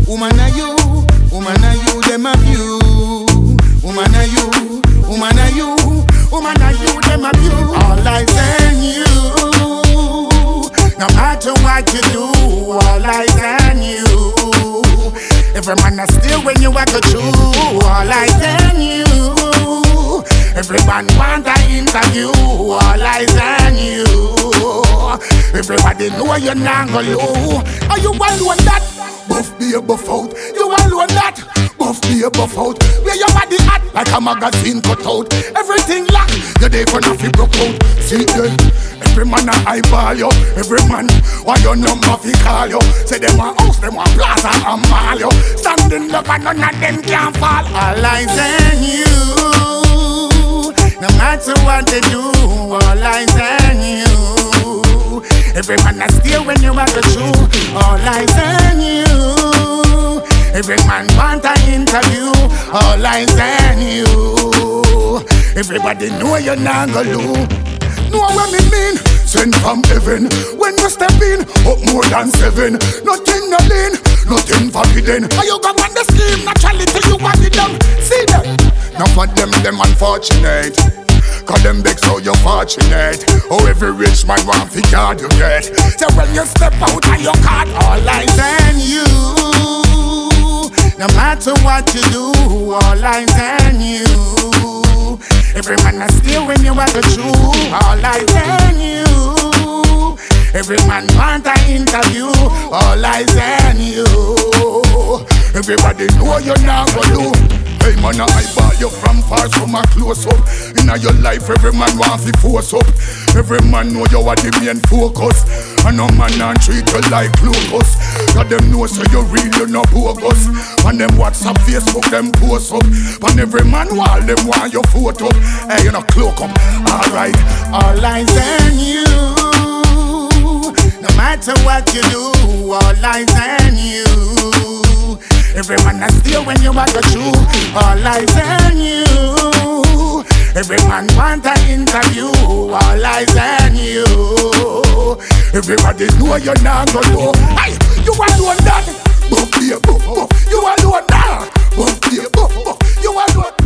Woman are you, them a view. Woman are you, woman are you, woman are you, them a view. All eyes on you. No matter what you do, all eyes on you. Every man a steal when you walk a through. All eyes on you. Everyone want an interview. All eyes on you. Everybody know you're not gonna low. Are you alone that? Buff be a buff out. You alone that? Buff be a buff out. Where your body at? Like a magazine cut out. Everything locked. Your day for nothing broke out. See them. Every man a eyeball you. Every man want your number fi call you. Say them want house, them want plaza and mall you. Standing up and none of them can fall. All eyes on you. No matter what they do, all eyes on you. Every man a steal when you walk the shoe. All eyes on you. Every man want an interview. All eyes on you. Everybody know you're not gonna lose. Know what me mean? Send from heaven. When you step in, up more than 7. Nothing no lean, nothing forbidden. Are you gonna want the scheme? Naturally till you want it done. See them? Now for them unfortunate. Cause them big so you're fortunate. Oh, every rich man want the card you get. So when you step out of your card, all eyes on you. No matter what you do, all eyes on you. Every man a steal when you walk the truth. All eyes on you. Every man want an interview. All eyes on you. Everybody know you're not gonna do. Hey man, I eyeball you from far, so my close up. Inna your life, every man want to force up. Every man know you are the main focus. And no man can treat you like locus. Cause them know so you real, you no bogus. And them WhatsApp, Facebook, them post up. And every man wall, them want your photo. Hey, you no cloak up, alright. All eyes on you. No matter what you do, all eyes on you. Every man a steal when you walk the shoe. All eyes on you. Every man want an interview. All eyes on you. Everybody know you're not gonna know. Hey, you alone that? Buff, buff, buff. You alone that? Buff, buff, buff. You alone.